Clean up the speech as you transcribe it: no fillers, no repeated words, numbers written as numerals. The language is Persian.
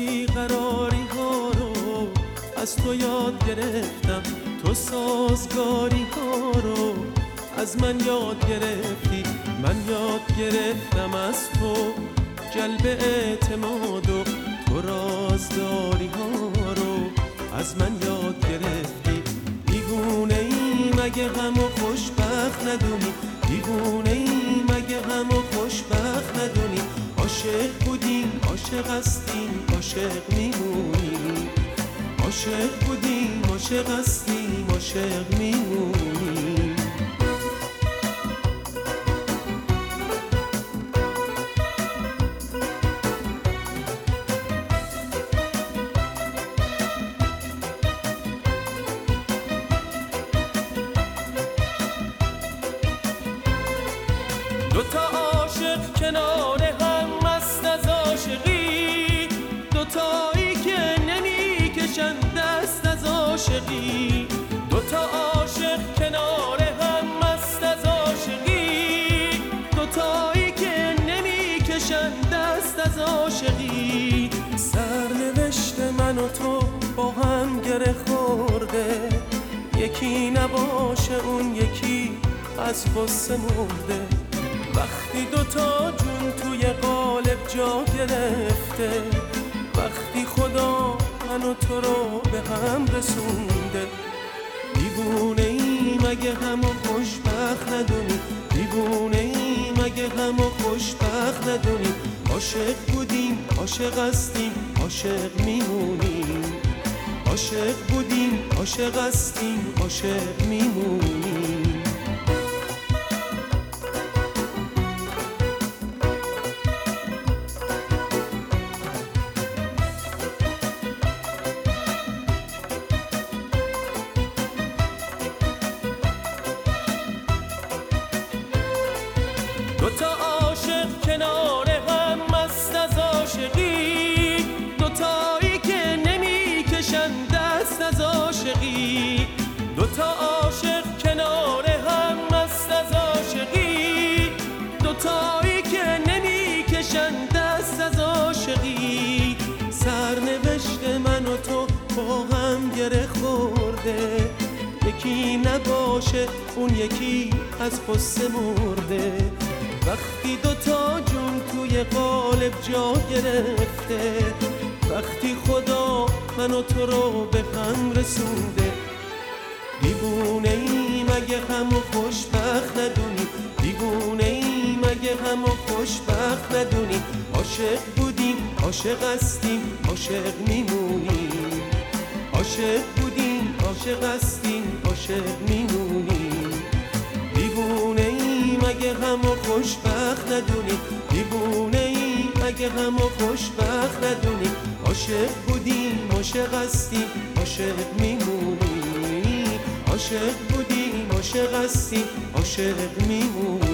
بیقراری ها رو از تو یاد گرفتم، تو سازگاری ها رو از من یاد گرفتی، من یاد گرفتم از تو جلب اعتماد و تو رازداری ها رو از من یاد گرفتی. دیوونه ای مگه غم و خوشبخت ندونی؟ دیوونه ای مگه غم و خوشبخت ندونی؟ عاشق بودیم عاشق هستیم عاشق میمونیم، عاشق بودیم عاشق هستیم عاشق میمونیم. دوتا عاشق کنار هم مست از عاشقی، دوتایی که نمیکشن دست از عاشقی. دوتا عاشق کنار هم مست از عاشقی، دوتایی که نمیکشن دست از عاشقی. سرنوشت من و تو با هم گره خورده، یکی نباشه اون یکی از غصه مرده. وقتی دوتا جون توی قالب جا گرفته، وقتی خدا من و تو رو به هم رسونده. دیوونه ای مگه غم و خوشبخت ندونی؟ دیوونه ای مگه غم و خوشبخت ندونی؟ عاشق بودیم عاشق هستیم عاشق میمونیم، عاشق بودیم عاشق هستیم عاشق میمونیم. دوتا عاشق کنار هم مست از عاشقی، دوتایی که نمیکشن دست از عاشقی. دوتا عاشق کنار هم مست از عاشقی، دوتایی که نمیکشن دست از عاشقی. سرنوشت من و تو با هم گره خورده، یکی نباشه اون یکی از غصه مرده. وقتی دوتا جون توی قالب جا گرفته، وقتی خدا من و تو رو به هم رسونده. دیوونه ای مگه غم و خوشبخت ندونی؟ دیوونه ای مگه غم و خوشبخت ندونی؟ عاشق بودیم عاشق هستیم عاشق میمونیم، عاشق بودیم عاشق هستیم عاشق میمونیم. دیوونه ای مگه غم و خوشبخت ندونی؟ دیوونه ای مگه غم و خوشبخت ندونی؟ عاشق بودیم عاشق هستیم عاشق میمونیم، عاشق بودیم عاشق هستیم عاشق میمونیم.